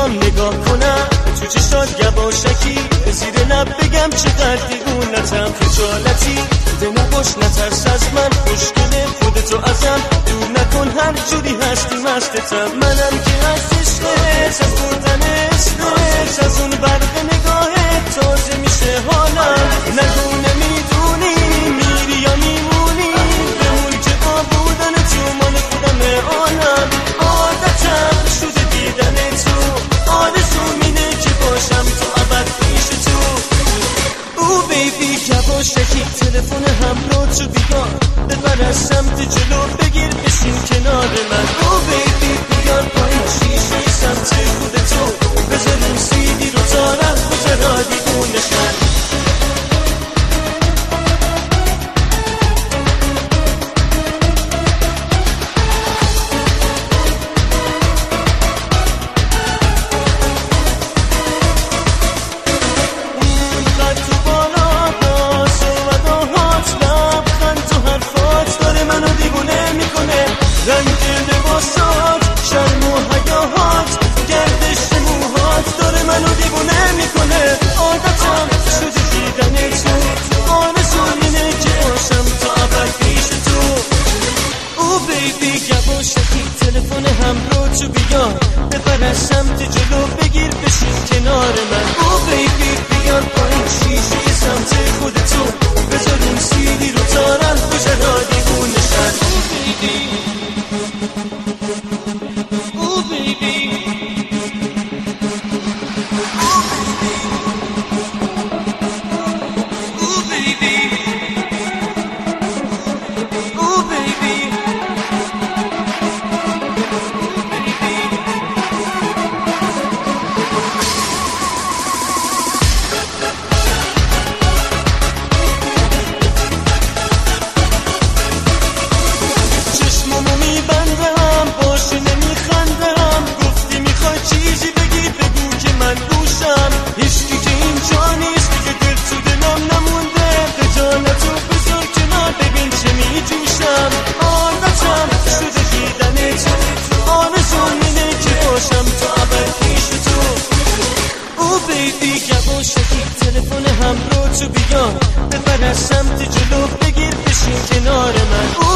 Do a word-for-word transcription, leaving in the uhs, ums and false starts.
میخوام نگاه کنم تو چشات یواشکی، به زیر لب بگم چقدر دیوونتم، خجالتی دلم باش نترس از من، خوشگله خودتو ازم دور نکن، هر جوری هستی مستتم، منم که از عشقت، از بردن اسمت، از اون برق نگاهت تازه میشه حالم، نگو نمیدونی میری یا میمونی، بمون که با بودن تو مال خودم آنم، عادتم شده دیدن تو، آرزوم اینه که باشم تو ابد پیش تو. او بیبی یواشکی تلفن همراه تو بیار، ببر از سمت جلو بگیر بشین کنار من، او بیبی بیار پایین شیشه سمت خودتو، بذار این سیدی رو تا رفت بذارا دیوونه خند. رنگ لباسات، شرم و حیاهات، گردش موهات داره منو دیوونه میکنه، عادتم شده دیدن تو، آرزوم اینه که باشم تا ابد پیش تو. او بیبی یواشکی تلفن همراه تو بیار، ببر از سمت جلو بگیر بشین کنار من، او بیبی بیار پایین شیشه سمت خودتو، بذار این سیدی رو تا رفت بذارا دیوونه شد. Ooh, baby. Ooh, baby. Ooh, baby. Ooh, baby. چشممو میبندم باشه نمیخندم، گفتی میخوای چیزی بگی بگو که من گوشم، هیچکی که اینجا نیست که دل تو دلم نمونده، خجالتو بذار کنار ببین چه میجوشم، عادتم شده دیدن تو، آرزوم اینه که باشم تا ابد پیش تو. او بیبی یواشکی تلفن همراه تو بیار، ببر از سمت جلو بگیر بشین کنار من،